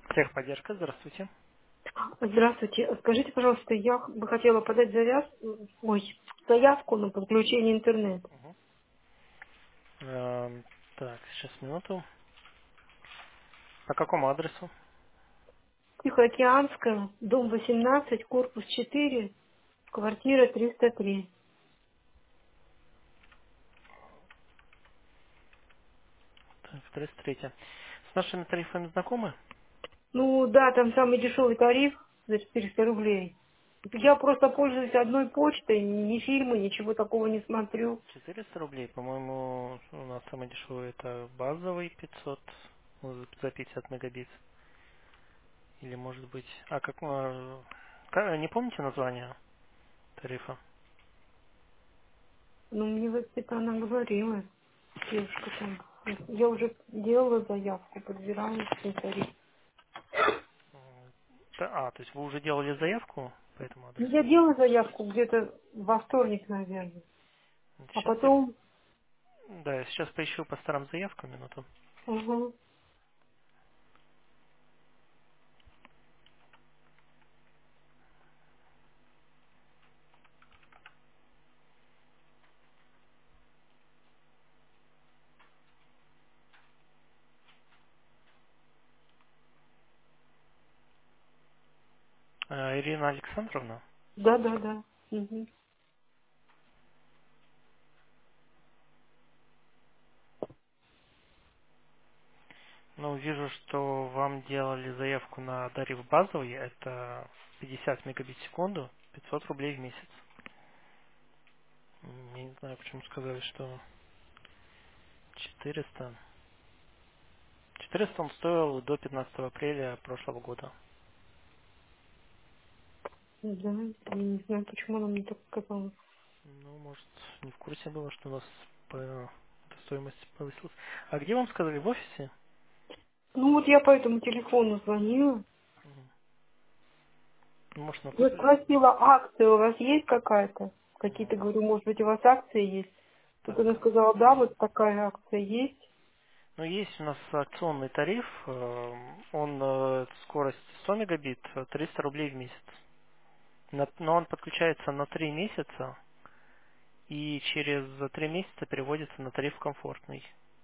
Техподдержка, здравствуйте. Здравствуйте. Скажите, пожалуйста, я бы хотела подать заявку на подключение интернета. Мгм. Так, сейчас минуту. По какому адресу? Тихоокеанская, дом 18, корпус 4, квартира 303. Так, 33. С нашими тарифами знакомы? Ну да, там самый дешевый тариф за 400 рублей. Я просто пользуюсь одной почтой, ни фильмы, ничего такого не смотрю. 400 рублей, по-моему, у нас самый дешевый это базовый 500 за 50 мегабит. Или может быть... не помните название тарифа? Ну, мне вот это она говорила, девушка там. Я уже делала заявку, подбирала свой тариф. То есть вы уже делали заявку по этому Ну, адресу? я делала заявку где-то во вторник, наверное. А Сейчас я... потом, Да, я сейчас поищу по старым заявкам минуту. угу, Ирина Александровна? да. Угу. Ну, вижу, что вам делали заявку на тариф базовый, это 50 мегабит в секунду, 500 рублей в месяц. Я не знаю, почему сказали, что 400. 400 он стоил до 15 апреля прошлого года. Да, я не знаю, почему она мне так сказала. Ну, может, не в курсе было, что у нас стоимость повысилась. А где вам сказали, в офисе? Ну вот я по этому телефону звонила. Мгм. Ну, может, Я напутали? спросила, акция у вас есть какая-то? Мгм. Какие-то, говорю, может быть, у вас акции есть? Тут Так, она сказала, да, вот такая акция есть. ну, есть у нас акционный тариф, скорость 100 мегабит, 300 рублей в месяц. Но он подключается на 3 месяца и через 3 месяца переводится на тариф комфортный.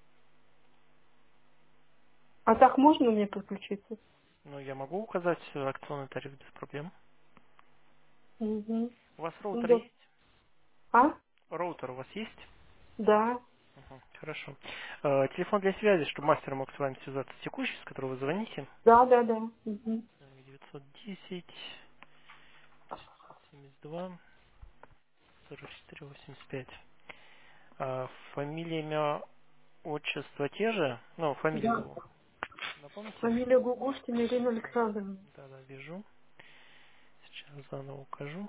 А так можно мне подключиться? Ну, я могу указать акционный тариф без проблем. Угу. У вас Ну, роутер да. есть? А? Роутер у вас есть? Да. Мгм, хорошо. Телефон для связи, чтобы мастер мог с вами связаться текущий, с которого вы звоните. Да. Угу. 910 72 44 85. Фамилия, имя, отчество те же? Ну, Да. фамилию напомните? Фамилия Гугушкина Ирина Александровна. Да, вижу. Сейчас заново укажу.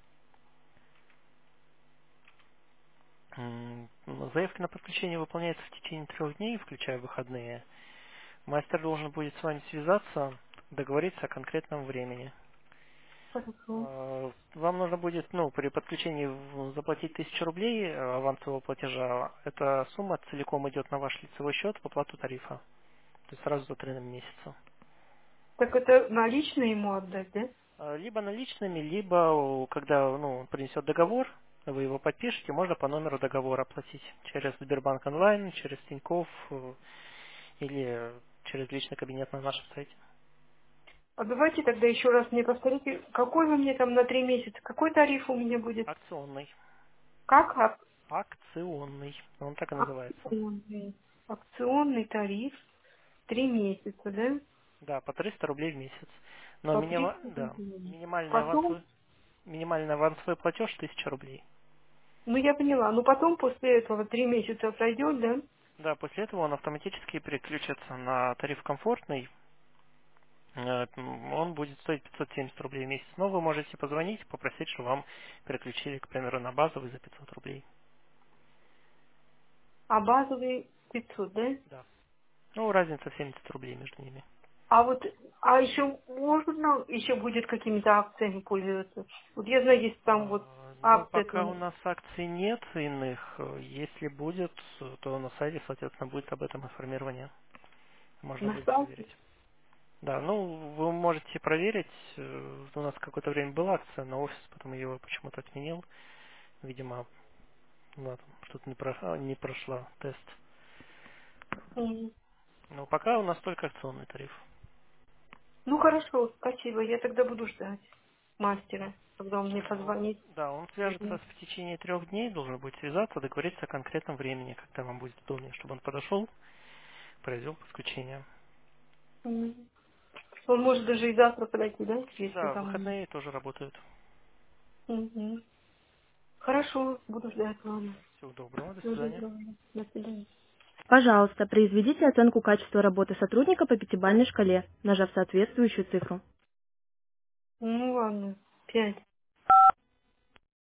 Заявка на подключение выполняется в течение 3 дней, включая выходные. Мастер должен будет с вами связаться, договориться о конкретном времени. Хорошо. Вам нужно будет, при подключении заплатить 1000 рублей авансового платежа. Эта сумма целиком идет на ваш лицевой счет в оплату тарифа. То есть сразу за 3 месяца. Так это наличные ему отдать, да? Либо наличными, либо когда он принесет договор, вы его подпишете, можно по номеру договора оплатить через Сбербанк онлайн, через Тинькофф или через личный кабинет на нашем сайте. А давайте тогда еще раз мне повторите, какой вы мне там на 3 месяца, какой тариф у меня будет? Акционный. Как Акционный. Он так и называется. акционный? Акционный тариф 3 месяца, да? Да, по 300 рублей в месяц. Но По 300 да, рублей. минимальный Потом, авансовый, минимальный авансовый платеж 1000 рублей. ну я поняла, ну потом после этого 3 месяца пройдет, да? Да, после этого он автоматически переключится на тариф комфортный. Он будет стоить 570 рублей в месяц. Но вы можете позвонить, попросить, чтобы вам переключили, к примеру, на базовый за 500 рублей. А базовый 500, да? Да. Ну, разница 70 рублей между ними. А вот, а еще можно, еще будет какими-то акциями пользоваться? Вот я знаю, есть там вот Ну, акция, пока у там, нас акций нет иных. Если будет, то на сайте, соответственно, будет об этом информирование. Можно на будет сайте. проверить. Да, ну, вы можете проверить. У нас какое-то время была акция на офис, потом ее почему-то отменил. Видимо, да, там что-то не прошла тест. Мгм. Но пока у нас только акционный тариф. Ну хорошо, спасибо. Я тогда буду ждать мастера, когда он мне Ну, позвонит. да, он свяжется Мгм. в течение 3 дней, должен будет связаться, договориться о конкретном времени, когда вам будет удобнее, чтобы он подошел, произвел подключение. Мгм. Он может даже и завтра подойти, да, если Да, в там... выходные тоже работают. Мгм. Хорошо, буду ждать, ладно. Всего доброго, до Всего свидания. доброго. До свидания. Пожалуйста, произведите оценку качества работы сотрудника по пятибалльной шкале, нажав соответствующую цифру. Ну ладно, 5.